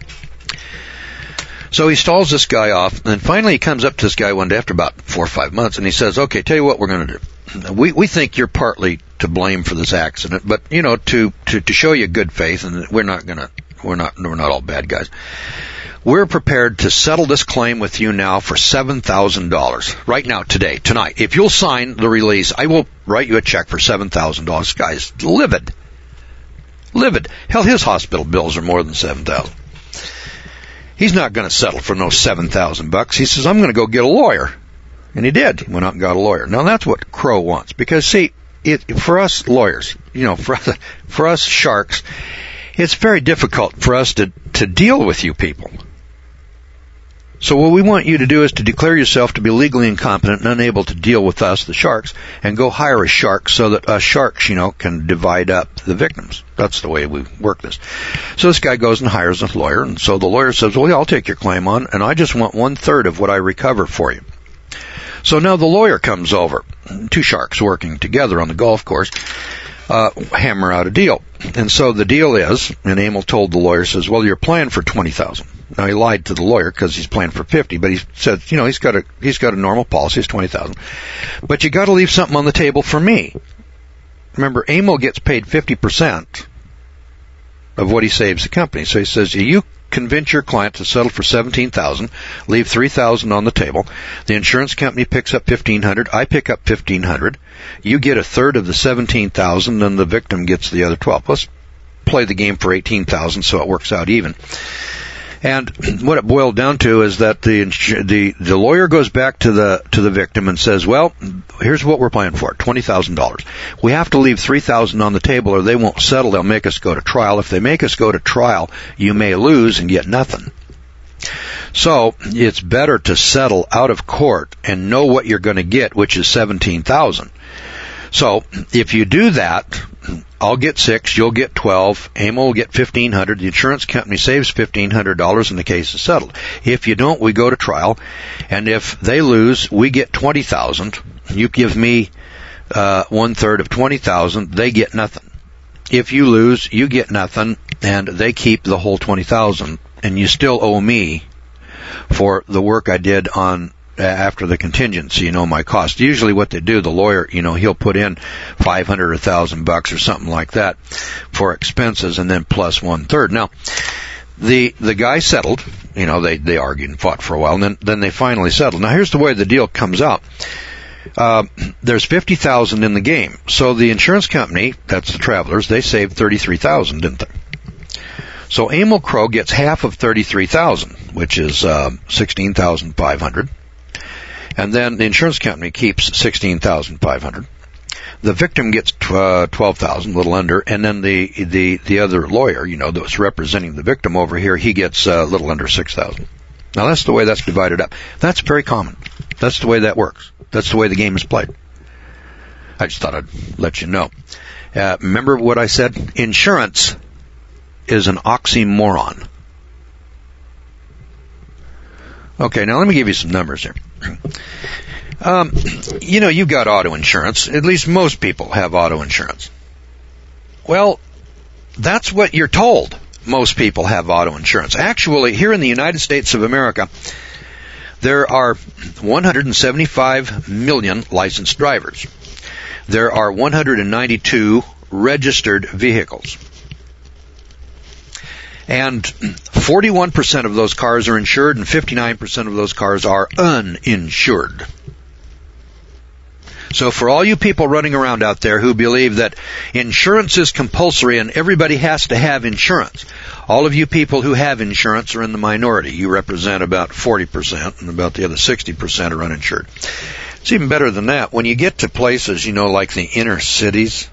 So he stalls this guy off, and finally he comes up to this guy one day after about 4 or 5 months, and he says, okay, tell you what we're going to do. We think you're partly to blame for this accident, but, you know, to show you good faith, and we're not all bad guys. We're prepared to settle this claim with you now for $7,000. Right now, today, tonight. If you'll sign the release, I will write you a check for $7,000. This guy's livid. Livid. Hell, his hospital bills are more than $7,000. He's not going to settle for no $7,000. He says, I'm going to go get a lawyer. And he did. He went out and got a lawyer. Now, that's what Crow wants. Because, see, for us lawyers, you know, for us sharks, it's very difficult for us to deal with you people. So what we want you to do is to declare yourself to be legally incompetent and unable to deal with us, the sharks, and go hire a shark so that us sharks, you know, can divide up the victims. That's the way we work this. So this guy goes and hires a lawyer, and so the lawyer says, well, yeah, I'll take your claim on, and I just want 1/3 of what I recover for you. So now the lawyer comes over, 2 sharks working together on the golf course, hammer out a deal. And so the deal is, and Emil told the lawyer, says, well, you're playing for $20,000. Now he lied to the lawyer because he's playing for $50,000, but he said, you know, he's got a normal policy, it's $20,000. But you got to leave something on the table for me. Remember, Emil gets paid 50% of what he saves the company. So he says, you convince your client to settle for $17,000, leave $3,000 on the table. The insurance company picks up $1,500. I pick up $1,500. You get 1/3 of the $17,000, and the victim gets the other $12,000. Let's play the game for $18,000 so it works out even. And what it boiled down to is that the lawyer goes back to the victim and says, well, here's what we're playing for, $20,000. We have to leave $3,000 on the table or they won't settle. They'll make us go to trial. If they make us go to trial, you may lose and get nothing. So it's better to settle out of court and know what you're going to get, which is $17,000. So if you do that, I'll get 6, you'll get 12, Emil will get $1,500, the insurance company saves $1,500 and the case is settled. If you don't, we go to trial, and if they lose, we get $20,000. You give me 1/3 of $20,000, they get nothing. If you lose, you get nothing, and they keep the whole $20,000, and you still owe me for the work I did on after the contingency, my cost. Usually what they do, the lawyer, he'll put in $500 or $1,000 or something like that for expenses, and then plus 1/3. Now, the guy settled, they argued and fought for a while, and then they finally settled. Now here's the way the deal comes out. There's $50,000 in the game. So the insurance company, that's the Travelers, they saved $33,000, didn't they? So Emil Crow gets half of $33,000, which is $16,500. And then the insurance company keeps $16,500. The victim gets $12,000, a little under, and then the other lawyer, that was representing the victim over here, he gets a little under $6,000. Now that's the way that's divided up. That's very common. That's the way that works. That's the way the game is played. I just thought I'd let you know. Remember what I said? Insurance is an oxymoron. Okay, now let me give you some numbers here. You've got auto insurance. At least most people have auto insurance. Well, that's what you're told. Most people have auto insurance. Actually, here in the United States of America, there are 175 million licensed drivers. There are 192 registered vehicles. And 41% of those cars are insured, and 59% of those cars are uninsured. So for all you people running around out there who believe that insurance is compulsory and everybody has to have insurance, all of you people who have insurance are in the minority. You represent about 40%, and about the other 60% are uninsured. It's even better than that. When you get to places, like the inner cities,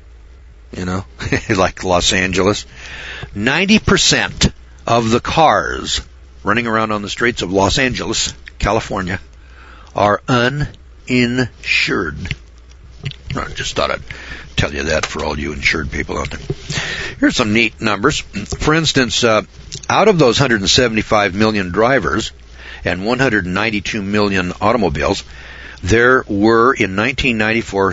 like Los Angeles, 90% of the cars running around on the streets of Los Angeles, California, are uninsured. I just thought I'd tell you that for all you insured people out there. Here's some neat numbers. For instance, out of those 175 million drivers and 192 million automobiles, there were in 1994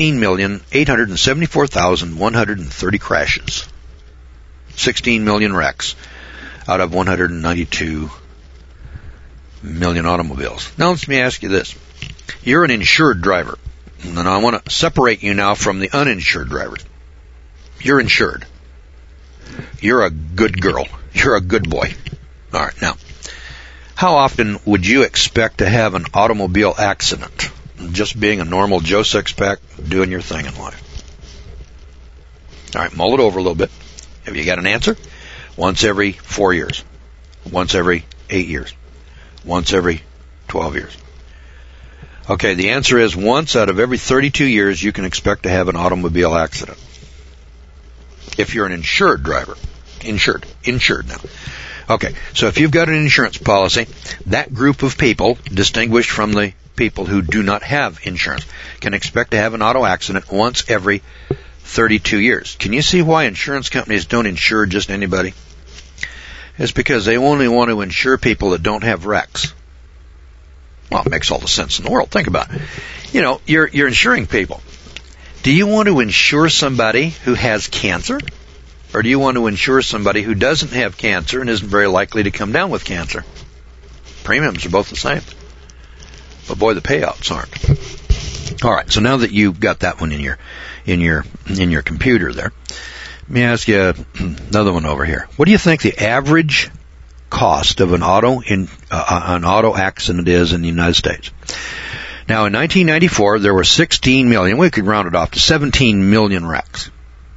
16,874,130 crashes. 16 million wrecks out of 192 million automobiles. Now let me ask you this. You're an insured driver, and I want to separate you now from the uninsured drivers. You're insured. You're a good girl. You're a good boy. All right, now, how often would you expect to have an automobile accident? Just being a normal Joe Sixpack, doing your thing in life. All right, mull it over a little bit. Have you got an answer? Once every 4 years. Once every 8 years. Once every 12 years. Okay, the answer is once out of every 32 years you can expect to have an automobile accident. If you're an insured driver. Insured now. Okay, so if you've got an insurance policy, that group of people, distinguished from the people who do not have insurance, can expect to have an auto accident once every 32 years. Can you see why insurance companies don't insure just anybody? It's because they only want to insure people that don't have wrecks. Well, it makes all the sense in the world. Think about it. You're insuring people. Do you want to insure somebody who has cancer? Or do you want to insure somebody who doesn't have cancer and isn't very likely to come down with cancer? Premiums are both the same. But boy, the payouts aren't. All right, so now that you've got that one in your computer there, let me ask you another one over here. What do you think the average cost of an auto accident is in the United States? Now, in 1994, there were 16 million. We could round it off to 17 million wrecks.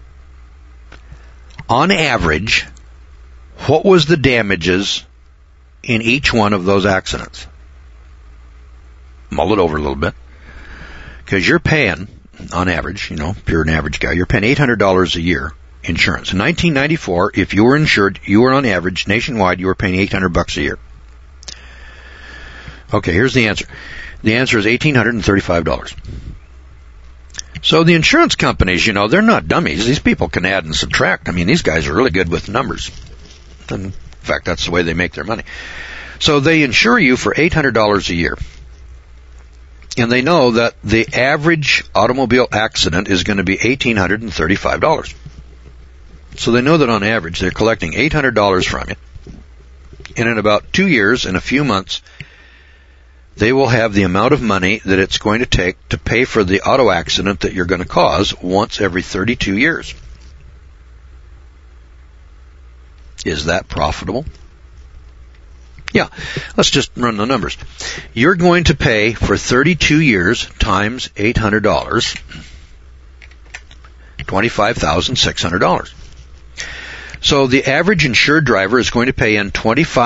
On average, what was the damages in each one of those accidents? Mull it over a little bit. Because you're paying, on average, if you're an average guy, you're paying $800 a year insurance. In 1994, if you were insured, you were on average, nationwide, you were paying $800 a year. Okay, here's the answer. The answer is $1,835. So the insurance companies, they're not dummies. These people can add and subtract. I mean, these guys are really good with numbers. In fact, that's the way they make their money. So they insure you for $800 a year. And they know that the average automobile accident is going to be $1,835. So they know that on average they're collecting $800 from you. And in about 2 years and a few months, they will have the amount of money that it's going to take to pay for the auto accident that you're going to cause once every 32 years. Is that profitable? Yeah, let's just run the numbers. You're going to pay for 32 years times $800, $25,600. So the average insured driver is going to pay in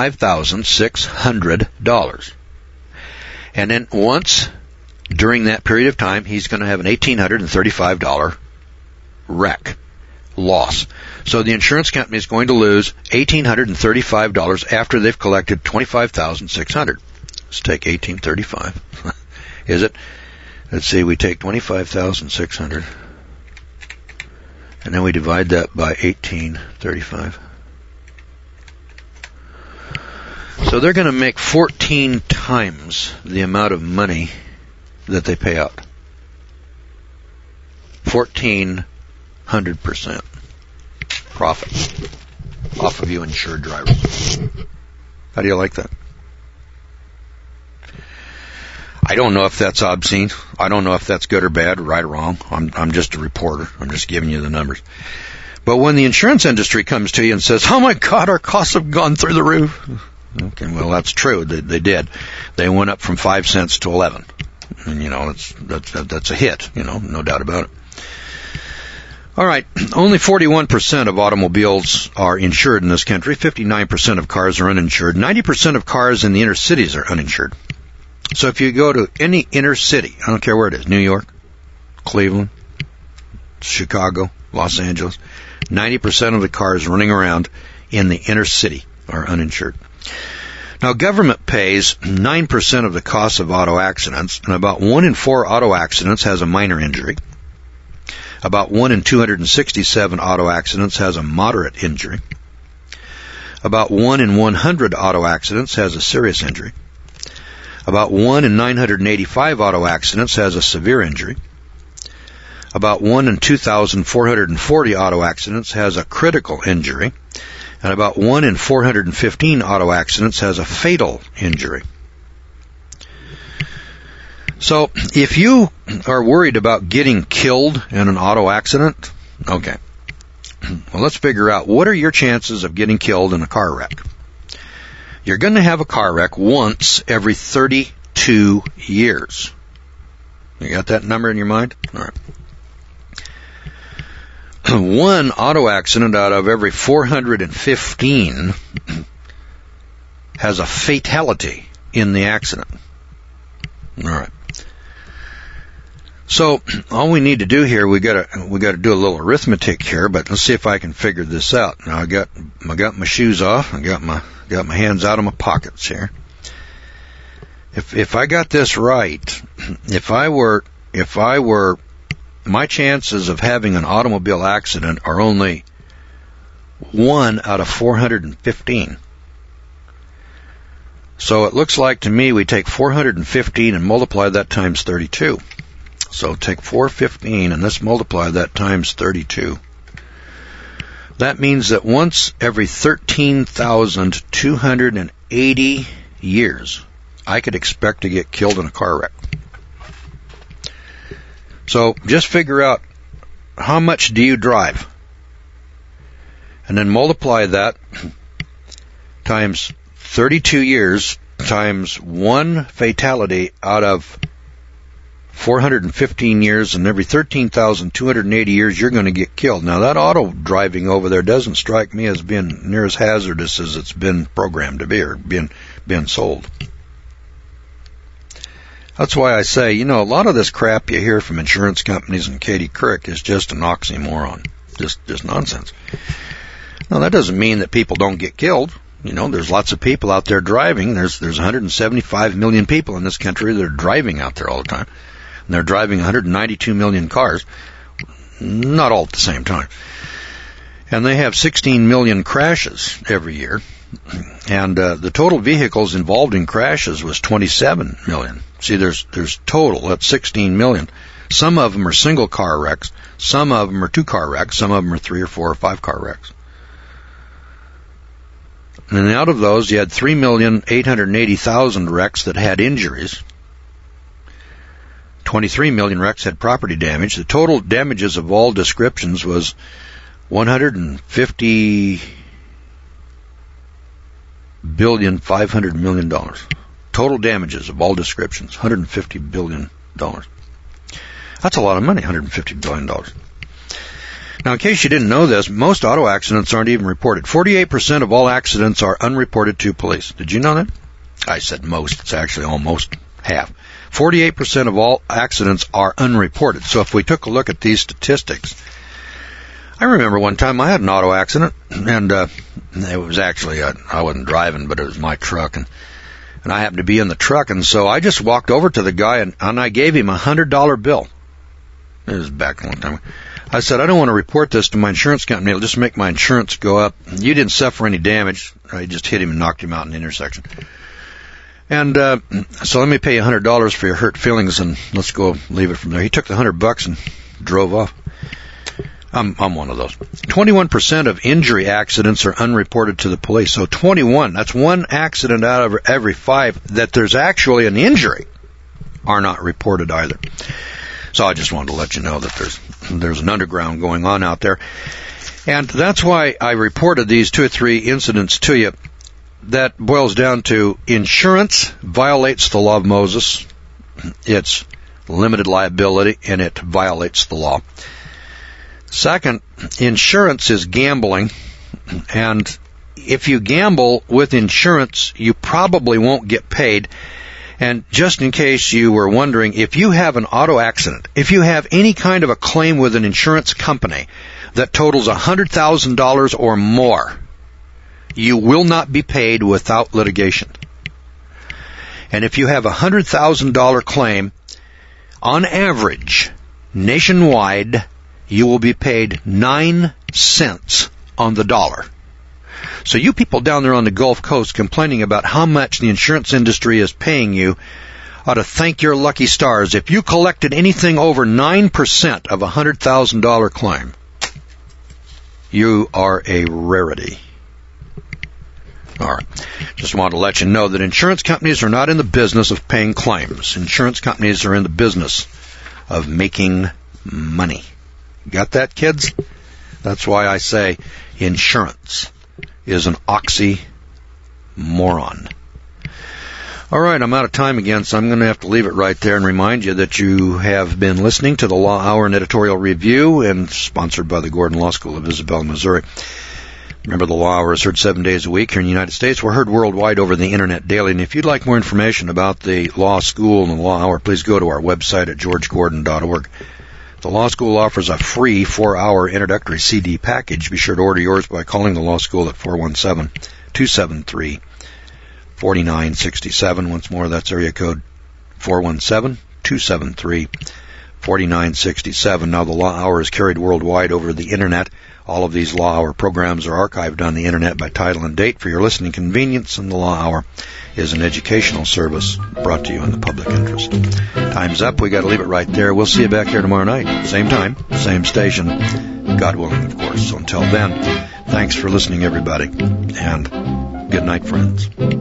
$25,600. And then once during that period of time, he's going to have an $1,835 wreck loss. So the insurance company is going to lose $1,835 after they've collected $25,600. Let's take $1,835. Is it? Let's see, we take $25,600 and then we divide that by $1,835. So they're going to make 14 times the amount of money that they pay out. 1,400% profit off of you insured drivers. How do you like that? I don't know if that's obscene. I don't know if that's good or bad, right or wrong. I'm just a reporter. I'm just giving you the numbers. But when the insurance industry comes to you and says, "Oh my God, our costs have gone through the roof." Okay, well, that's true. They did. They went up from 5 cents to 11. And, that's a hit, no doubt about it. All right, only 41% of automobiles are insured in this country. 59% of cars are uninsured. 90% of cars in the inner cities are uninsured. So if you go to any inner city, I don't care where it is, New York, Cleveland, Chicago, Los Angeles, 90% of the cars running around in the inner city are uninsured. Now, government pays 9% of the cost of auto accidents, and about 1 in 4 auto accidents has a minor injury. About 1 in 267 auto accidents has a moderate injury. About 1 in 100 auto accidents has a serious injury. About 1 in 985 auto accidents has a severe injury. About 1 in 2,440 auto accidents has a critical injury. And about 1 in 415 auto accidents has a fatal injury. So, if you are worried about getting killed in an auto accident, okay. Well, let's figure out what are your chances of getting killed in a car wreck. You're going to have a car wreck once every 32 years. You got that number in your mind? All right. One auto accident out of every 415 has a fatality in the accident. All right. So all we need to do here, we got to do a little arithmetic here, but let's see if I can figure this out. Now I got my shoes off. I got my hands out of my pockets here. If I got this right, if I were my chances of having an automobile accident are only 1 out of 415. So it looks like to me we take 415 and multiply that times 32. So take 415 and let's multiply that times 32. That means that once every 13,280 years, I could expect to get killed in a car wreck. So just figure out how much do you drive, and then multiply that times 32 years times 1 fatality out of 415 years, and every 13,280 years you're going to get killed. Now that auto driving over there doesn't strike me as being near as hazardous as it's been programmed to be or been sold. That's why I say, a lot of this crap you hear from insurance companies and Katie Couric is just an oxymoron. Just nonsense. Now, that doesn't mean that people don't get killed. There's lots of people out there driving. There's 175 million people in this country that are driving out there all the time. And they're driving 192 million cars, not all at the same time. And they have 16 million crashes every year. And the total vehicles involved in crashes was 27 million. See, there's total, that's 16 million. Some of them are single car wrecks. Some of them are 2-car wrecks. Some of them are 3 or 4 or 5-car wrecks. And out of those, you had 3,880,000 wrecks that had injuries. 23 million wrecks had property damage. The total damages of all descriptions was $150.5 billion. Total damages of all descriptions, $150 billion. That's a lot of money, $150 billion. Now, in case you didn't know this, most auto accidents aren't even reported. 48% of all accidents are unreported to police. Did you know that? I said most. It's actually almost half. 48% of all accidents are unreported. So if we took a look at these statistics, I remember one time I had an auto accident, and it was actually, I wasn't driving, but it was my truck, and I happened to be in the truck, and so I just walked over to the guy, and I gave him a $100 bill. It was back a long time ago. I said, I don't want to report this to my insurance company. It'll just make my insurance go up. You didn't suffer any damage. I just hit him and knocked him out in the intersection. And so let me pay you $100 for your hurt feelings, and let's go leave it from there. He took the $100 and drove off. I'm one of those. 21% of injury accidents are unreported to the police. So 21, that's one accident out of every 5 that there's actually an injury, are not reported either. So I just wanted to let you know that there's an underground going on out there. And that's why I reported these 2 or 3 incidents to you. That boils down to insurance violates the law of Moses. It's limited liability, and it violates the law. Second, insurance is gambling, and if you gamble with insurance, you probably won't get paid. And just in case you were wondering, if you have an auto accident, if you have any kind of a claim with an insurance company that totals $100,000 or more, you will not be paid without litigation. And if you have a $100,000 claim, on average, nationwide, you will be paid 9 cents on the dollar. So you people down there on the Gulf Coast complaining about how much the insurance industry is paying you ought to thank your lucky stars. If you collected anything over 9% of a $100,000 claim, you are a rarity. All right. Just wanted to let you know that insurance companies are not in the business of paying claims. Insurance companies are in the business of making money. Got that, kids? That's why I say insurance is an oxymoron. All right, I'm out of time again, so I'm going to have to leave it right there and remind you that you have been listening to the Law Hour and Editorial Review, and sponsored by the Gordon Law School of Isabel, Missouri. Remember, the Law Hour is heard 7 days a week here in the United States. We're heard worldwide over the Internet daily. And if you'd like more information about the Law School and the Law Hour, please go to our website at georgegordon.org. The Law School offers a free 4-hour introductory CD package. Be sure to order yours by calling the Law School at 417-273-4967. Once more, that's area code 417-273-4967. Now, the Law Hour is carried worldwide over the Internet. All of these Law Hour programs are archived on the Internet by title and date for your listening convenience, and the Law Hour is an educational service brought to you in the public interest. Time's up. We got to leave it right there. We'll see you back here tomorrow night. Same time, same station. God willing, of course. So until then, thanks for listening, everybody, and good night, friends.